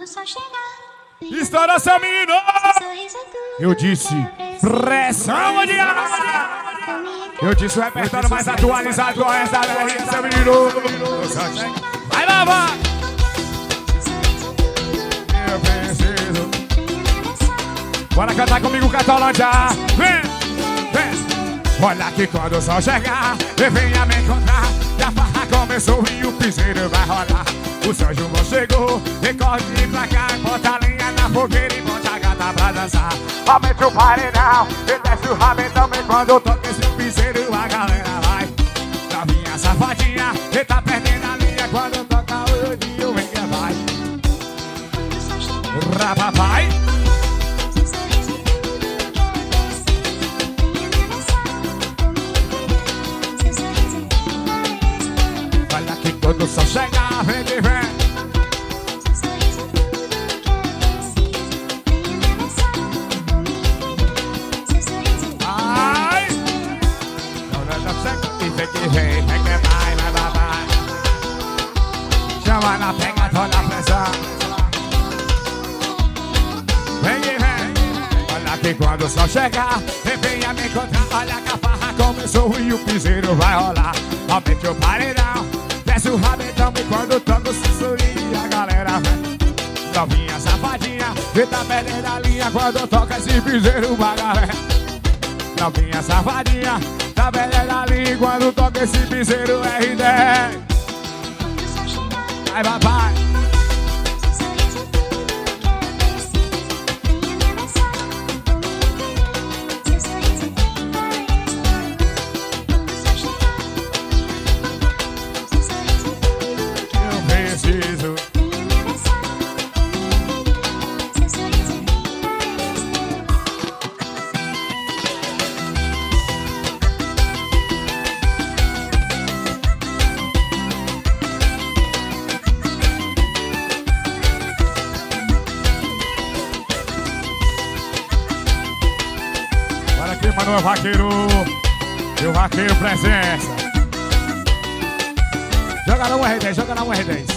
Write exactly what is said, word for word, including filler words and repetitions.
Quando só chegar, estoura seu menino! sorriso é tudo. Eu disse pressão mundial! Eu disse o repertório mais atualizado com essa velhinha, seu menino! Vai, vai, vai! Eu preciso. Bora cantar comigo, Catolândia! Vem, vem! Olha que quando o sol chegar, venha me encontrar. E a farra começou e o piseiro vai rolar. O São João chegou, recorde pra cá. Bota a lenha na fogueira e monte a gata pra dançar. Aumente o paredão, e desce o rabetão. E quando toca esse piseiro, a galera vai. Novinha safadinha, e tá perdendo a linha. Quando toca o oidinho, vem que vai. Rapapai. Olha que quando o sol chegar, vem que vem. Ai! Não, não, não, vem que vem, vem que vai, vai, vai, vai. Chama na pega, toda a pressão. Vem que vem. Olha que quando o sol chegar, venha me encontrar. Olha que a farra começou e o piseiro vai rolar. Aumente o paredão, desce o rabetão. E quando toca o sussurrinho, a galera vem. Novinha safadinha, e tá perdendo a linha. Quando toca esse piseiro, a galera. Novinha safadinha, tá perdendo a linha. Quando toca esse piseiro, R dez. Vai, papai. Eu preciso. Olha aqui, mano, vaqueiro. Meu vaqueiro presença. Joga na um R dez, joga na um R dez.